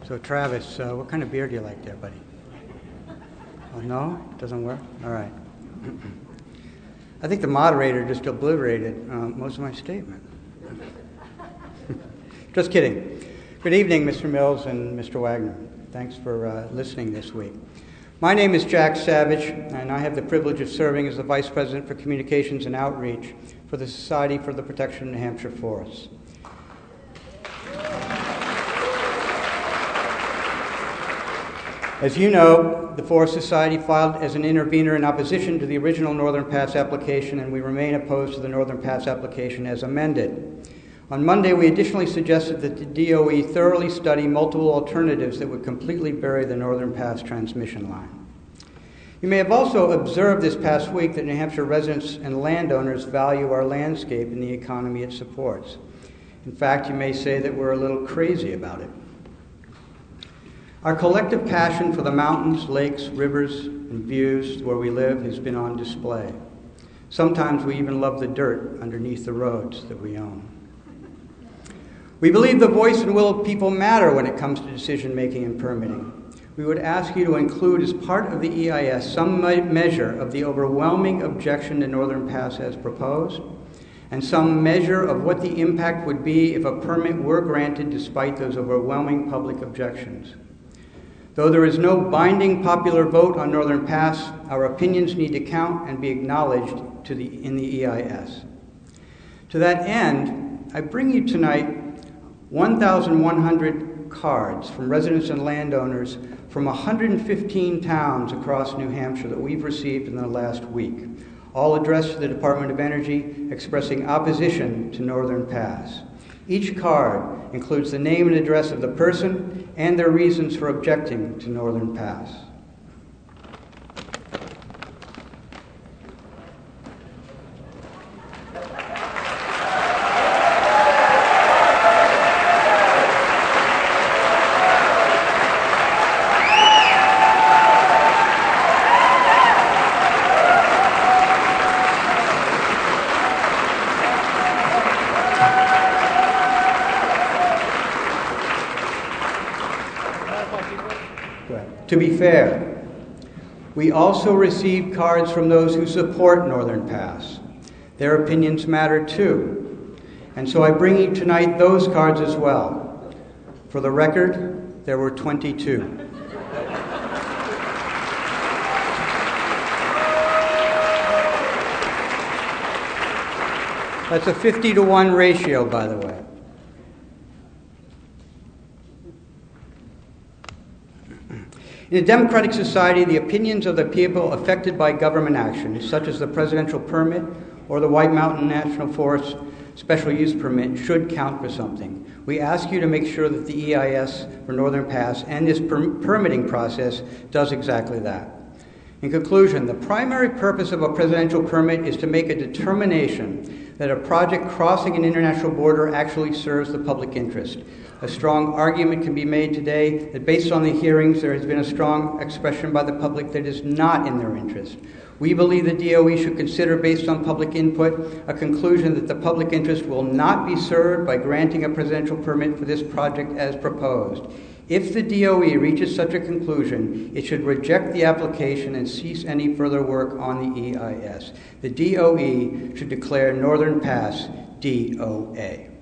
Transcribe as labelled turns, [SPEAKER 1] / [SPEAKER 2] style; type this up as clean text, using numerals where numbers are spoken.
[SPEAKER 1] So Travis, what kind of beer do you like there, buddy? Oh, no? Doesn't work? All right. I think the moderator just obliterated most of my statement. Just kidding. Good evening, Mr. Mills and Mr. Wagner. Thanks for listening this week. My name is Jack Savage, and I have the privilege of serving as the Vice President for Communications and Outreach for the Society for the Protection of New Hampshire Forests. As you know, the Forest Society filed as an intervener in opposition to the original Northern Pass application, and we remain opposed to the Northern Pass application as amended. On Monday, we additionally suggested that the DOE thoroughly study multiple alternatives that would completely bury the Northern Pass transmission line. You may have also observed this past week that New Hampshire residents and landowners value our landscape and the economy it supports. In fact, you may say that we're a little crazy about it. Our collective passion for the mountains, lakes, rivers, and views where we live has been on display. Sometimes we even love the dirt underneath the roads that we own. We believe the voice and will of people matter when it comes to decision-making and permitting. We would ask you to include as part of the EIS some measure of the overwhelming objection to Northern Pass as proposed, and some measure of what the impact would be if a permit were granted despite those overwhelming public objections. Though there is no binding popular vote on Northern Pass, our opinions need to count and be acknowledged in the EIS. To that end, I bring you tonight 1,100 cards from residents and landowners from 115 towns across New Hampshire that we've received in the last week, all addressed to the Department of Energy expressing opposition to Northern Pass. Each card includes the name and address of the person and their reasons for objecting to Northern Pass. To be fair, we also received cards from those who support Northern Pass. Their opinions matter too. And so I bring you tonight those cards as well. For the record, there were 22. That's a 50-to-1 ratio, by the way. In a democratic society, the opinions of the people affected by government action, such as the presidential permit or the White Mountain National Forest special use permit, should count for something. We ask you to make sure that the EIS for Northern Pass and this permitting process does exactly that. In conclusion, the primary purpose of a presidential permit is to make a determination that a project crossing an international border actually serves the public interest. A strong argument can be made today that based on the hearings, there has been a strong expression by the public that is not in their interest. We believe the DOE should consider, based on public input, a conclusion that the public interest will not be served by granting a presidential permit for this project as proposed. If the DOE reaches such a conclusion, it should reject the application and cease any further work on the EIS. The DOE should declare Northern Pass DOA.